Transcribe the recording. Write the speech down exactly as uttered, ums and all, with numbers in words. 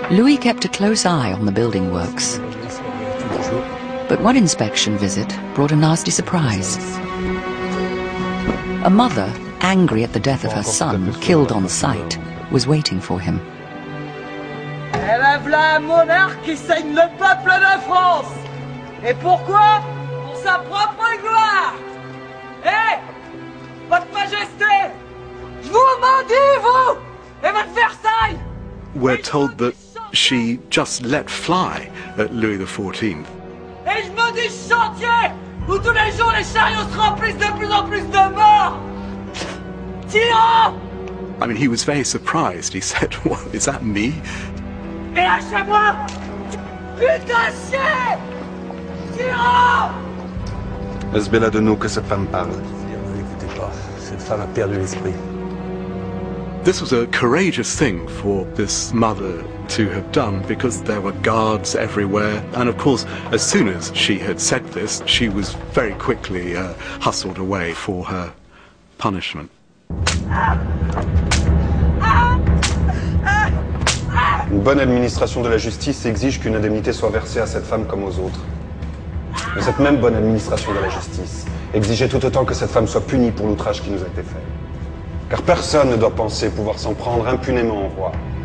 Louis kept a close eye on the building works. But one inspection visit brought a nasty surprise. A mother, angry at the death of her son, killed on sight, was waiting for him. Elle a v'là un monarque qui saigne le peuple de France. Et pourquoi? Pour sa propre gloire. Hé, votre majesté, je vous maudis, vous, et votre Versailles. We're told that she just let fly at Louis the fourteenth. Et je me dis chantier, où tous les jours les chariots se remplissent de plus en plus de morts. Tyrans! I mean, he was very surprised. He said, "What, is that me?" Et lâchez-moi! Putain, chien! Tyrans! Est-ce bella de nous que cette femme parle? Ne l'écoutez pas, cette femme a perdu l'esprit. This was a courageous thing for this mother to have done because there were guards everywhere. And of course, as soon as she had said this, she was very quickly uh, hustled away for her punishment. Une bonne administration de la justice exige qu'une indemnité soit versée à cette femme comme aux autres. Mais cette même bonne administration de la justice exigeait tout autant que cette femme soit punie pour l'outrage qui nous a été fait. Car personne ne doit penser pouvoir s'en prendre impunément au roi.